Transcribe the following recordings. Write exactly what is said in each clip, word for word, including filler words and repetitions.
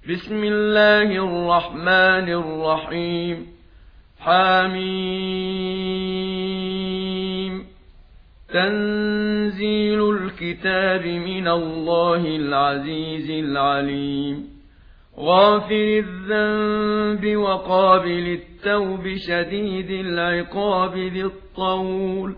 بسم الله الرحمن الرحيم. حميم. تنزيل الكتاب من الله العزيز العليم. غافر الذنب وقابل التوب شديد العقاب ذي الطول.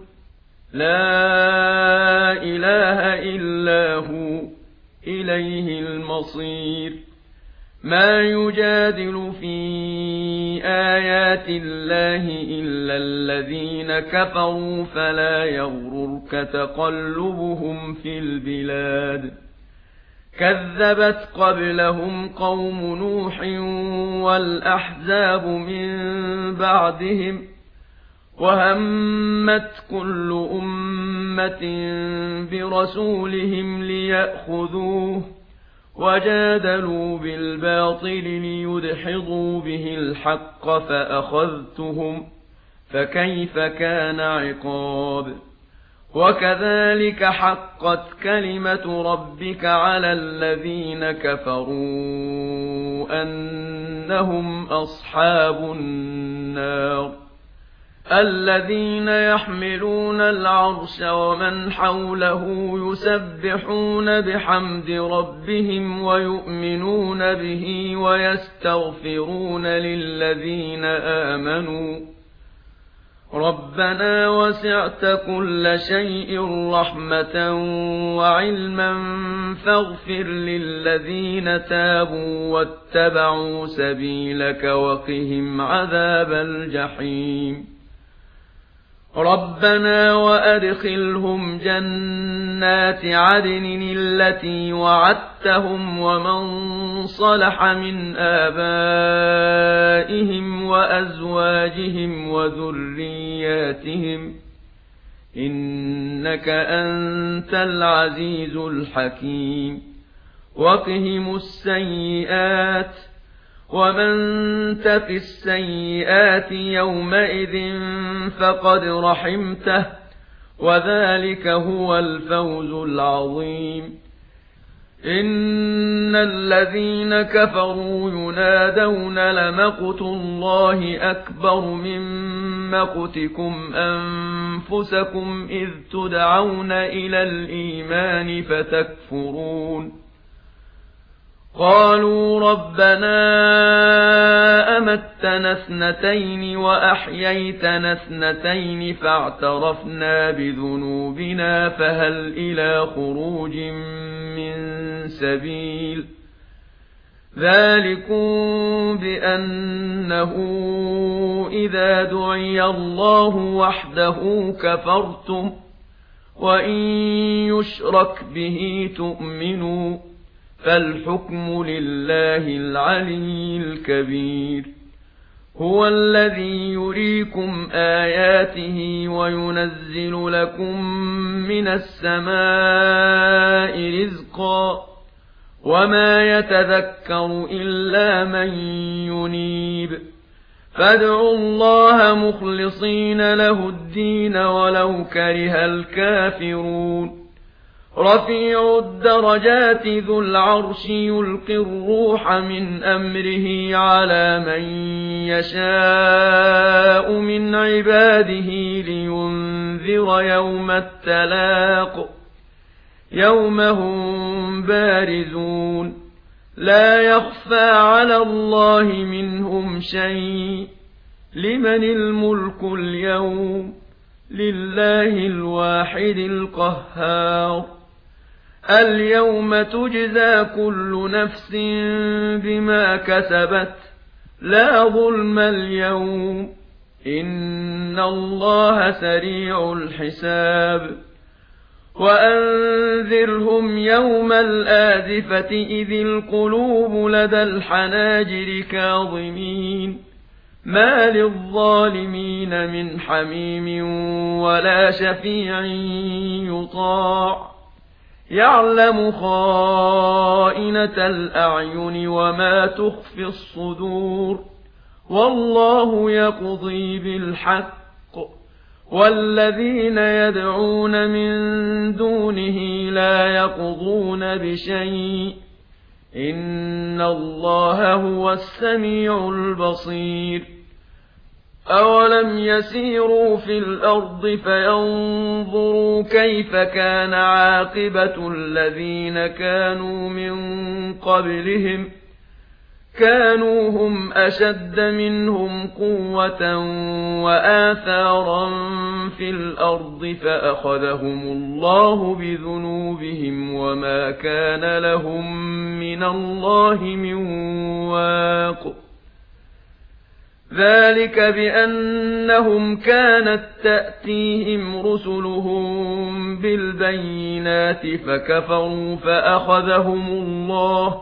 لا إله إلا هو إليه المصير. ما يجادل في آيات الله إلا الذين كفروا فلا يغررك تقلبهم في البلاد. كذبت قبلهم قوم نوح والأحزاب من بعدهم وهمت كل أمة برسولهم ليأخذوه وجادلوا بالباطل ليدحضوا به الحق فأخذتهم فكيف كان عقاب. وكذلك حقت كلمة ربك على الذين كفروا أنهم أصحاب النار. الذين يحملون العرش ومن حوله يسبحون بحمد ربهم ويؤمنون به ويستغفرون للذين آمنوا ربنا وسعت كل شيء رحمة وعلما فاغفر للذين تابوا واتبعوا سبيلك وقهم عذاب الجحيم. ربنا وأدخلهم جنات عدن التي وعدتهم ومن صلح من آبائهم وأزواجهم وذرياتهم إنك أنت العزيز الحكيم. وقهم السيئات ومن تق السيئات يومئذ فقد رحمته وذلك هو الفوز العظيم. إن الذين كفروا ينادون لمقت الله أكبر من مقتكم أنفسكم إذ تدعون إلى الإيمان فتكفرون. قالوا ربنا أمتنا اثنتين وأحييتنا اثنتين فاعترفنا بذنوبنا فهل إلى خروج من سبيل. ذلكم بأنه إذا دعي الله وحده كفرتم وإن يشرك به تؤمنوا فالحكم لله العلي الكبير. هو الذي يريكم آياته وينزل لكم من السماء رزقا وما يتذكر إلا من ينيب. فادعوا الله مخلصين له الدين ولو كره الكافرون. رفيع الدرجات ذو العرش يلقي الروح من أمره على من يشاء من عباده لينذر يوم التلاق. يوم هم بارزون لا يخفى على الله منهم شيء. لمن الملك اليوم؟ لله الواحد القهار. اليوم تجزى كل نفس بما كسبت لا ظلم اليوم إن الله سريع الحساب. وأنذرهم يوم الآزفة إذ القلوب لدى الحناجر كاظمين ما للظالمين من حميم ولا شفيع يطاع. يعلم خائنة الأعين وما تخفي الصدور والله يقضي بالحق والذين يدعون من دونه لا يقضون بشيء إن إن الله هو السميع البصير أولم يسيروا في الأرض فينظروا كيف كان عاقبة الذين كانوا من قبلهم كانوا هم أشد منهم قوة وآثارا في الأرض فأخذهم الله بذنوبهم وما كان لهم من الله من واق ذلك بأنهم كانت تأتيهم رسلهم بالبينات فكفروا فأخذهم الله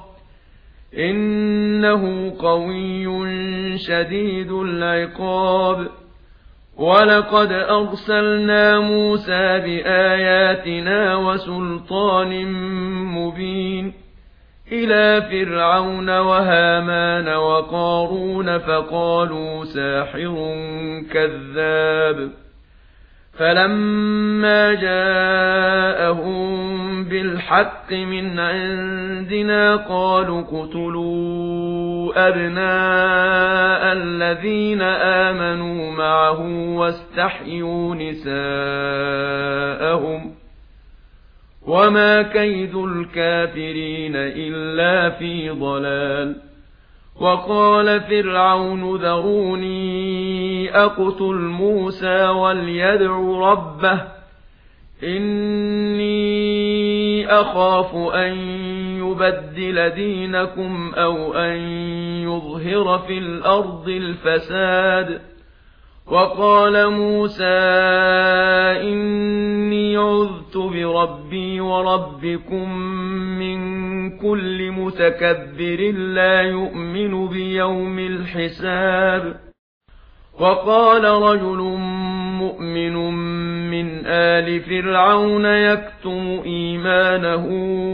إنه قوي شديد العقاب ولقد أرسلنا موسى بآياتنا وسلطان مبين إلى فرعون وهامان وقارون فقالوا ساحر كذاب فلما جاءهم بالحق من عندنا قالوا اقتلوا أبناء الذين آمنوا معه واستحيوا نساءهم وما كيد الكافرين إلا في ضلال وقال فرعون ذروني أقتل موسى وليدع ربه إني أخاف أن يبدل دينكم أو أن يظهر في الأرض الفساد وقال موسى إني عذت بربي وربكم من كل متكبر لا يؤمن بيوم الحساب وقال رجل مؤمن من آل فرعون يكتم إيمانه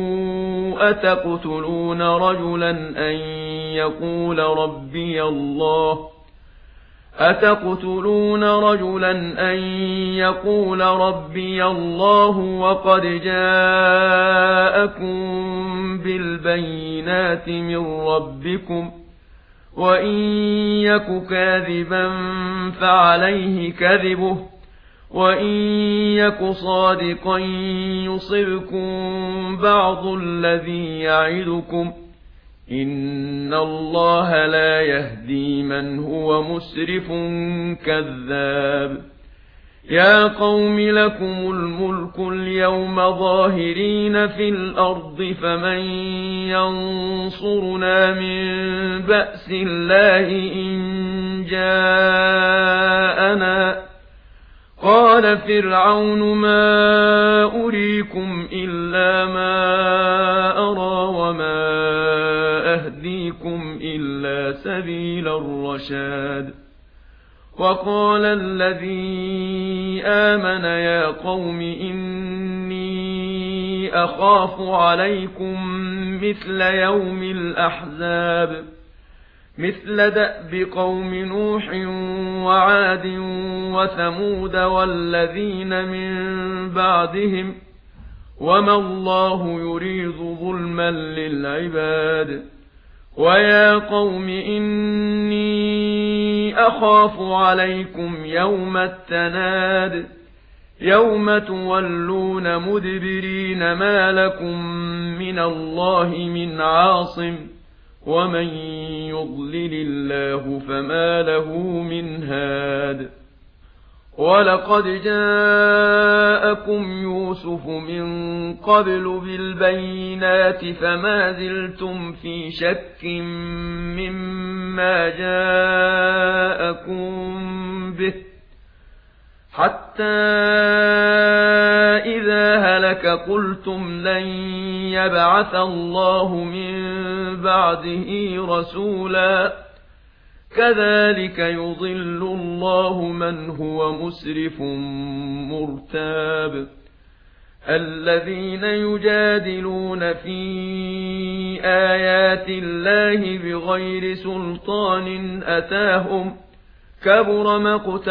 أتقتلون رجلا أن يقول ربي الله أتقتلون رجلا أن يقول ربي الله وقد جاءكم بالبينات من ربكم وإن يك كاذبا فعليه كذبه وإن يك صادقا يصبكم بعض الذي يعدكم إن الله لا يهدي من هو مسرف كذاب يا قوم لكم الملك اليوم ظاهرين في الأرض فمن ينصرنا من بأس الله إن جاءنا قال فرعون ما أريكم إلا ما أرى وما أهديكم إلا سبيل الرشاد وقال الذي آمن يا قوم إني أخاف عليكم مثل يوم الأحزاب مثل دأب قوم نوح وعاد وثمود والذين من بعدهم وما الله يريد ظلما للعباد ويا قوم إني أخاف عليكم يوم التناد يوم تولون مدبرين ما لكم من الله من عاصم ومن يضلل الله فما له من هاد ولقد جاءكم يوسف من قبل بالبينات فما زلتم في شك مما جاءكم به حتى إذا هلك قلتم لن يبعث الله من بعده رسولا كذلك يضل الله من هو مسرف مرتاب الذين يجادلون في آيات الله بغير سلطان أتاهم كبر مقتا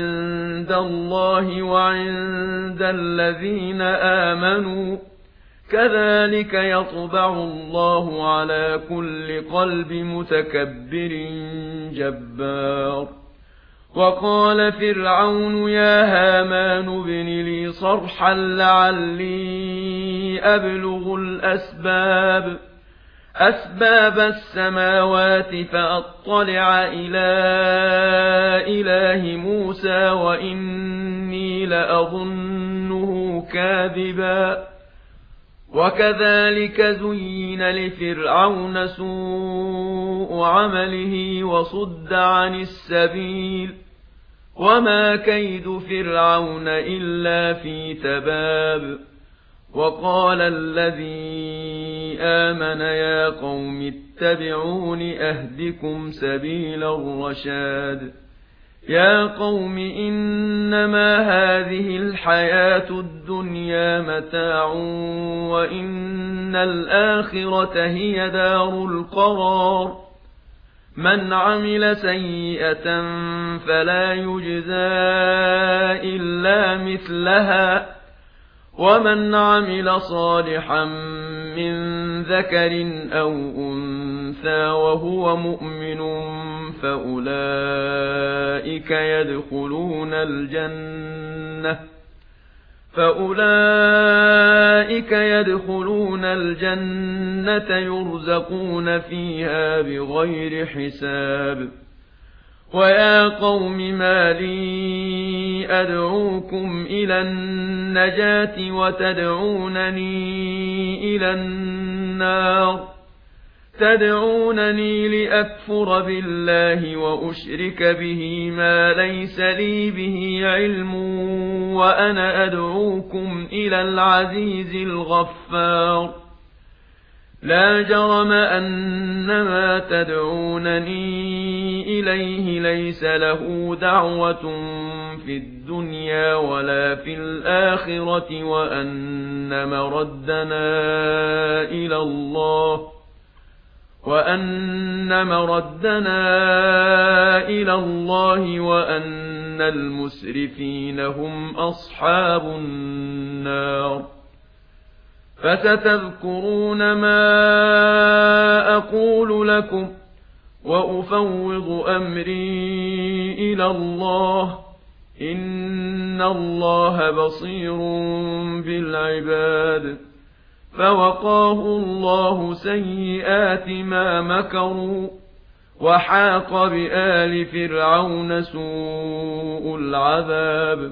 عند الله وعند الذين آمنوا كذلك يطبع الله على كل قلب متكبر جبار وقال فرعون يا هامان ابن لي صرحا لعلي أبلغ الأسباب أسباب السماوات فأطلع إلى إله موسى وإني لأظنه كاذبا وكذلك زين لفرعون سوء عمله وصد عن السبيل وما كيد فرعون إلا في تباب وقال الذي آمن يا قوم اتبعون أهدكم سبيل الرشاد يا قوم إنما هذه الحياة الدنيا متاع وإن الآخرة هي دار القرار من عمل سيئة فلا يجزى إلا مثلها ومن عمل صالحا من ذكر أو أنثى وهو مؤمن فأولئك يدخلون الجنة فأولئك يدخلون الجنة يرزقون فيها بغير حساب ويا قوم ما لي أدعوكم إلى النجاة وتدعونني إلى النار تدعونني لأكفر بالله وأشرك به ما ليس لي به علم وأنا أدعوكم إلى العزيز الغفار لا جرم أن ما تدعونني إليه ليس له دعوة في الدنيا ولا في الآخرة وأن مردنا إلى الله وأن مردنا إلى الله وأن المسرفين هم أصحاب النار فستذكرون ما أقول لكم وأفوض أمري إلى الله إن الله بصير بالعباد فوقاه الله سيئات ما مكروا وحاق بآل فرعون سوء العذاب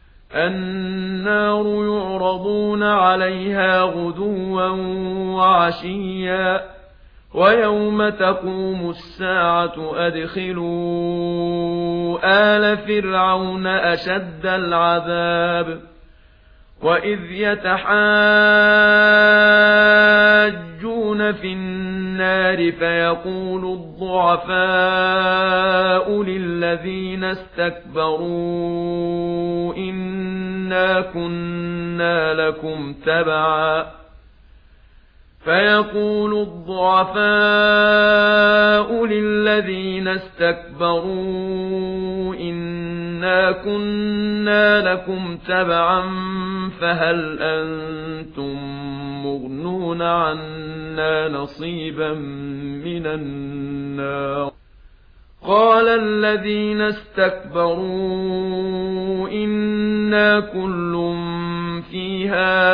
النار يعرضون عليها غدوا وعشيا ويوم تقوم الساعة أدخلوا آل فرعون أشد العذاب وإذ يتحاجون في النار فيقول الضعفاء للذين استكبروا إنا كنا لكم تبعا فيقول الضعفاء للذين استكبروا إنا كنا لكم تبعا فهل أنتم مغنون عنا نصيبا من النار قال الذين استكبروا إنا كل فيها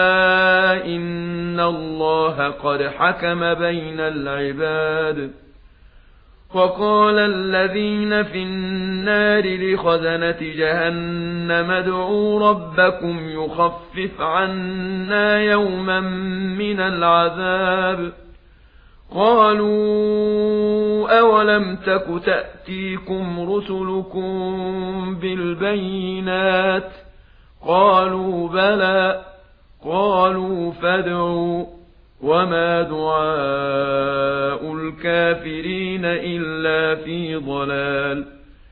إن الله قد حكم بين العباد وقال الذين في النار لخزنة جهنم ادعوا ربكم يخفف عنا يوما من العذاب قالوا أولم تك تأتيكم رسلكم بالبينات قالوا بلى قالوا فادعوا وما دعاء الكافرين إلا في ضلال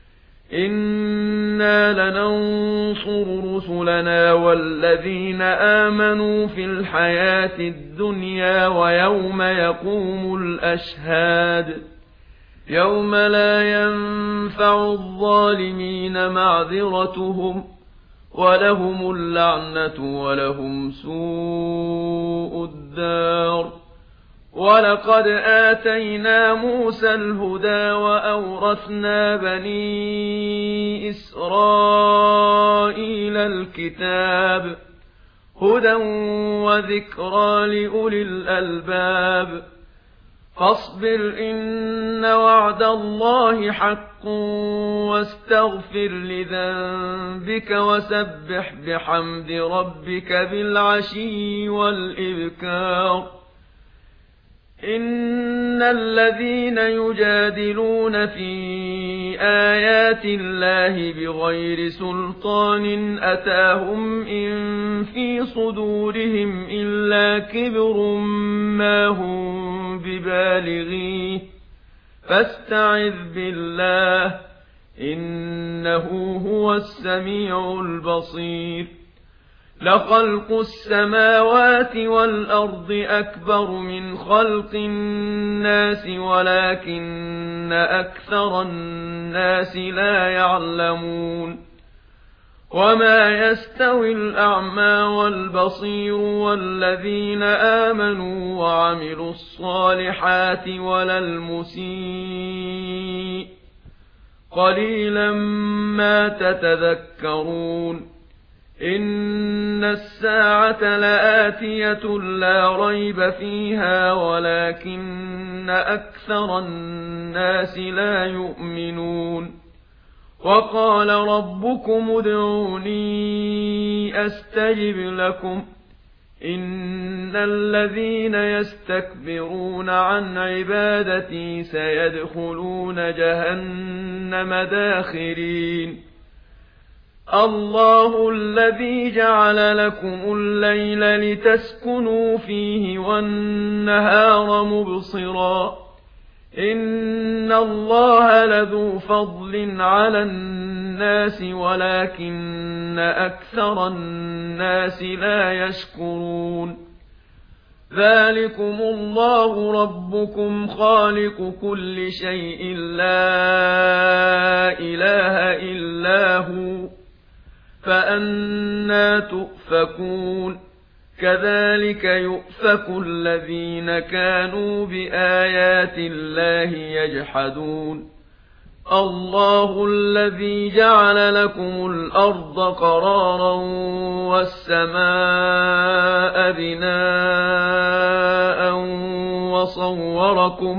إنا لننصر رسلنا والذين آمنوا في الحياة الدنيا ويوم يقوم الأشهاد يوم لا ينفع الظالمين معذرتهم ولهم اللعنة ولهم سوء الدار. ولقد آتينا موسى الهدى وأورثنا بني إسرائيل الكتاب هدى وذكرى لأولي الألباب. فاصبر إن وعد الله حق واستغفر لذنبك وسبح بحمد ربك بالعشي والإبكار. إن الذين يجادلون في آيات الله بغير سلطان أتاهم إن في صدورهم إلا كبر ما هم ببالغيه فاستعذ بالله إنه هو السميع البصير. لخلق السماوات والأرض أكبر من خلق الناس ولكن أكثر الناس لا يعلمون. وما يستوي الأعمى والبصير والذين آمنوا وعملوا الصالحات ولا المسيء قليلا ما تتذكرون. إن الساعة لآتية لا ريب فيها ولكن أكثر الناس لا يؤمنون. وقال ربكم ادعوني أستجب لكم إن الذين يستكبرون عن عبادتي سيدخلون جهنم داخرين. الله الذي جعل لكم الليل لتسكنوا فيه والنهار مبصرا إن الله لذو فضل على الناس ولكن أكثر الناس لا يشكرون. ذلكم الله ربكم خالق كل شيء لا إله إلا هو فأنى تؤفكون. كذلك يؤفك الذين كانوا بآيات الله يجحدون. الله الذي جعل لكم الأرض قرارا والسماء بناء وصوركم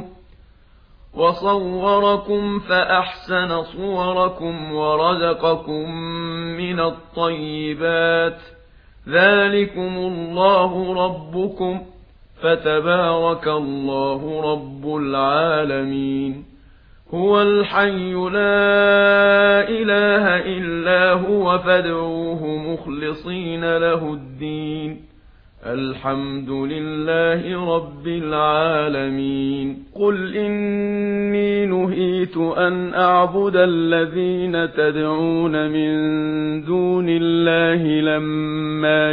وصوركم فأحسن صوركم ورزقكم من الطيبات. ذلكم الله ربكم فتبارك الله رب العالمين. هو الحي لا إله إلا هو فادعوه مخلصين له الدين. الحمد لله رب العالمين. قل إني نهيت أن أعبد الذين تدعون من دون الله لما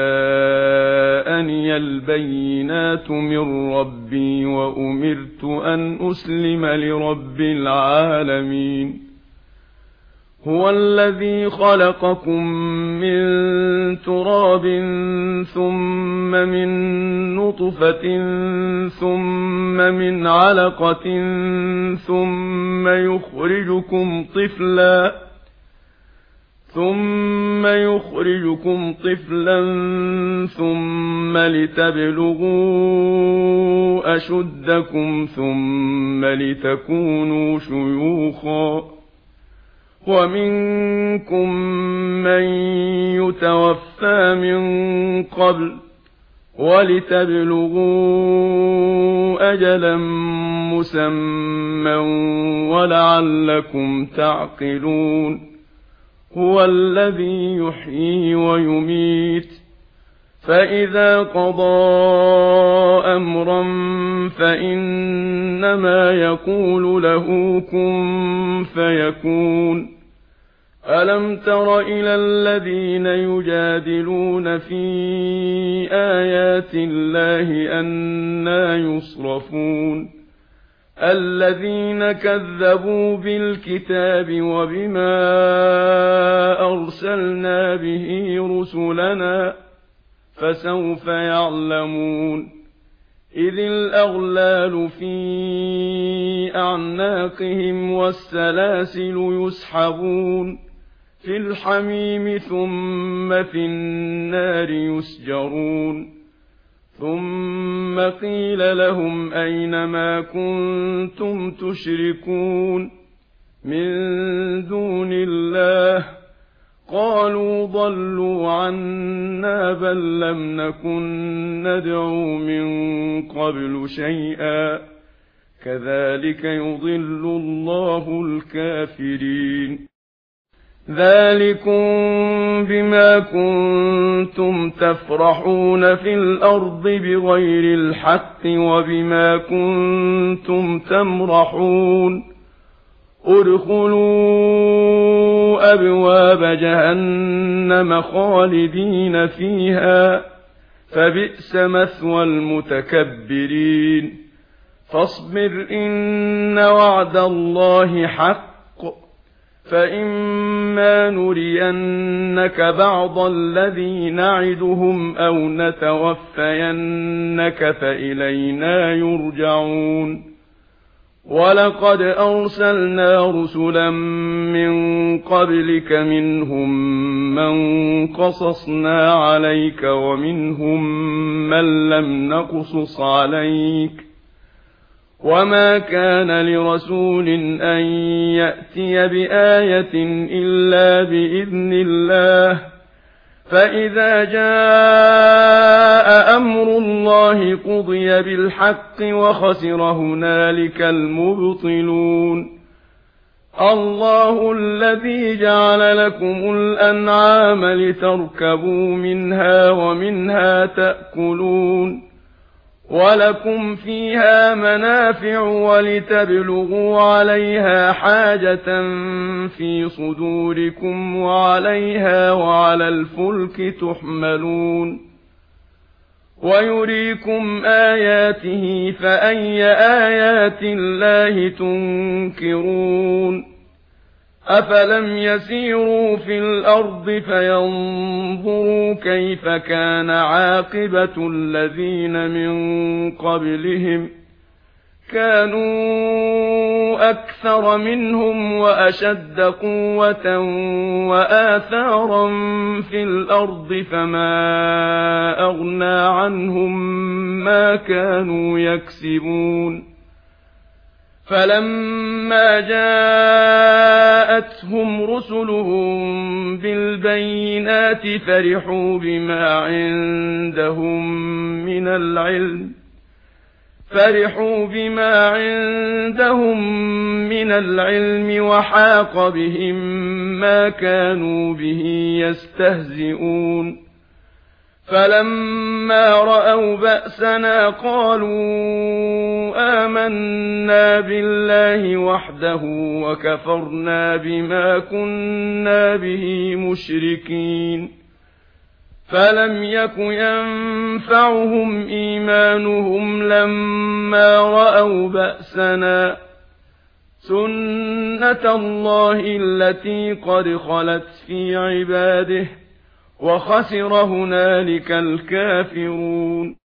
جاءني البينات من ربي وأمرت أن أسلم لرب العالمين. هو الذي خلقكم من تراب ثم من نطفة ثم من علقة ثم يخرجكم طفلا ثم يخرجكم طفلا ثم لتبلغوا أشدكم ثم لتكونوا شيوخا ومنكم من يتوفى من قبل ولتبلغوا أجلا مسمى ولعلكم تعقلون. هو الذي يحيي ويميت فإذا قضى أمرا فإنما يقول له كن فيكون. ألم تر إلى الذين يجادلون في آيات الله أنى يصرفون الذين كذبوا بالكتاب وبما أرسلنا به رسلنا فسوف يعلمون إذ الأغلال في أعناقهم والسلاسل يسحبون في الحميم ثم في النار يسجرون ثم قيل لهم أين ما كنتم تشركون من دون الله قالوا ضلوا عنا بل لم نكن ندعو من قبل شيئا كذلك يضل الله الكافرين ذلكم بما كنتم تفرحون في الأرض بغير الحق وبما كنتم تمرحون ادخلوا أبواب جهنم خالدين فيها فبئس مثوى المتكبرين فاصبر إن وعد الله حق فإما نرينك بعض الذي نعدهم أو نتوفينك فإلينا يرجعون ولقد أرسلنا رسلا من قبلك منهم من قصصنا عليك ومنهم من لم نقصص عليك وما كان لرسول أن يأتي بآية إلا بإذن الله فإذا جاء أمر الله قضي بالحق وخسر هنالك المبطلون الله الذي جعل لكم الأنعام لتركبوا منها ومنها تأكلون ولكم فيها منافع ولتبلغوا عليها حاجة في صدوركم وعليها وعلى الفلك تحملون ويريكم آياته فأي آيات الله تنكرون أفلم يسيروا في الأرض فينظروا كيف كان عاقبة الذين من قبلهم كانوا أكثر منهم وأشد قوة وآثارا في الأرض فما أغنى عنهم ما كانوا يكسبون فلما جاءتهم رسلهم بالبينات فرحوا بما عندهم من العلم فرحوا بما عندهم من العلم وحاق بهم ما كانوا به يستهزئون فلما رأوا بأسنا قالوا آمنا بالله وحده وكفرنا بما كنا به مشركين فلم يك ينفعهم إيمانهم لما رأوا بأسنا سنة الله التي قد خلت في عباده وخسر هنالك الكافرون